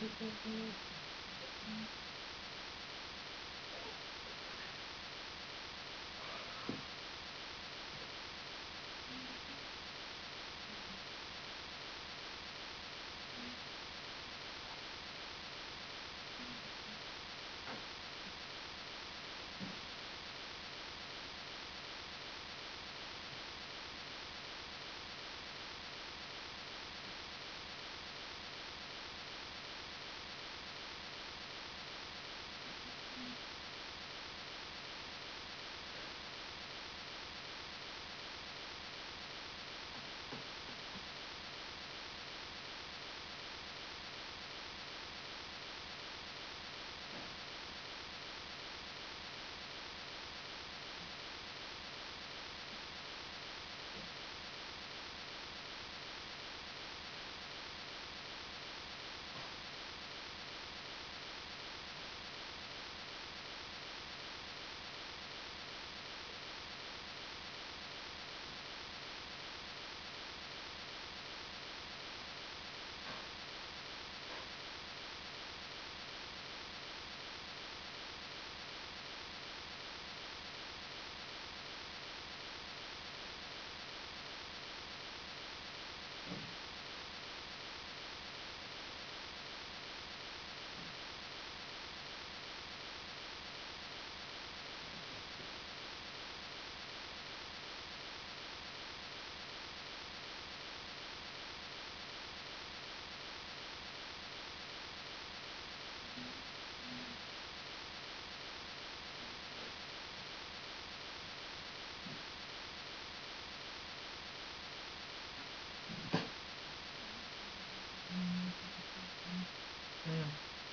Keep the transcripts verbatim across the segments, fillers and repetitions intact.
Hmm.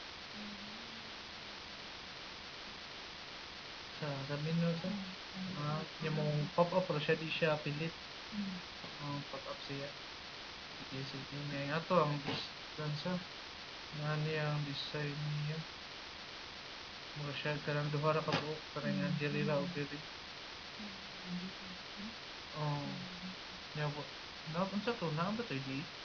Sa sa menu sa ah, yung mong pop-up ra siya, di siya pilit. Ang pop-up siya. Sige, sige. May ato ang distance sa nga niya ang design niya. Mura siya kanang duha ra ka buok kanang nga diri ra o diri. Oh, nya bo. Na unsa to? Na ba to di?